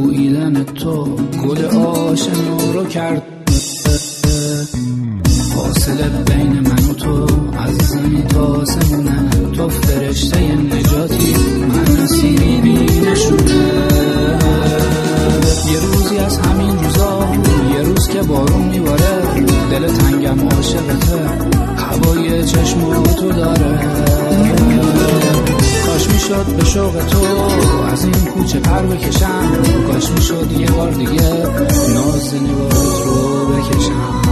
بویدن تو گل آشنا رو کرد. فاصله بین من و تو از زمین تا آسمونه، تو فرشته نجاتی من اسیری بینشونه. یه روزی از همین روزا، یه روز که بارون میباره، دل تنگم عاشقته، هوای چشم تو داره. کاش میشد به شوق تو از این کوچه پر بکشم، کاش میشد یه بار دیگه ناز نگاهت رو بکشم.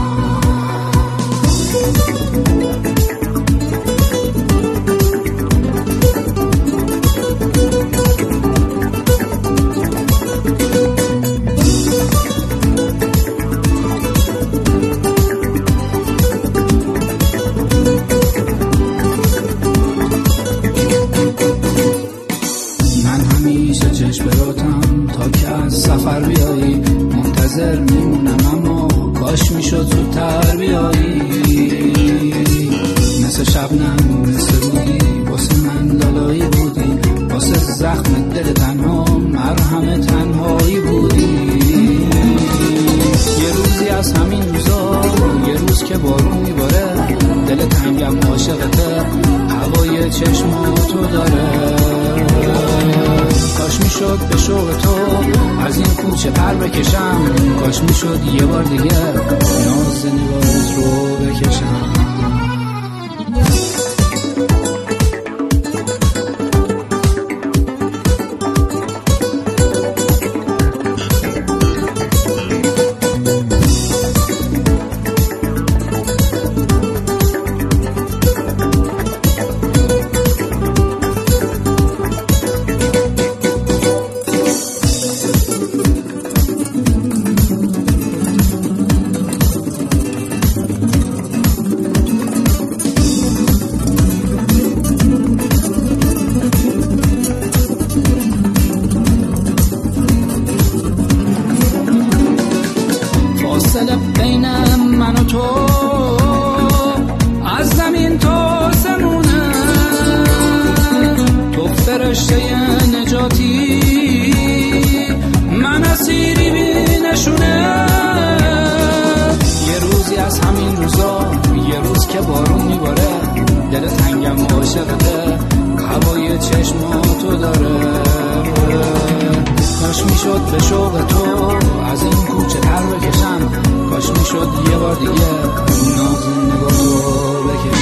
چشم براتم تا که از سفر بیایی، منتظر میمونم اما کاش میشد زودتر بیایی. مثل شبنم مثل رودی واسه من لالایی بودی، واسه زخم دل تنها مرهم تنهایی بودی. یه روزی از همین روزا، یه روز که بارون میباره، دل تنگم عاشقته، هوای چشماتو داره. کاش میشد به شوق تو از این کوچه پر بکشم، کاش میشد یه بار دیگه ناز نگاهت رو بکشم. فاصله بین من و تو از زمین تا آسمونه، تو فرشته نجاتی من اسیری بینشونه. یه روزی از همین روزا، یه روز که بارون میباره، دل تنگم عاشقته، هوای چشماتو داره. کاش میشد به شوق تو از این کوچه پر بکشم، کاش میشد یه بار دیگه ناز نگاه رو بکشم.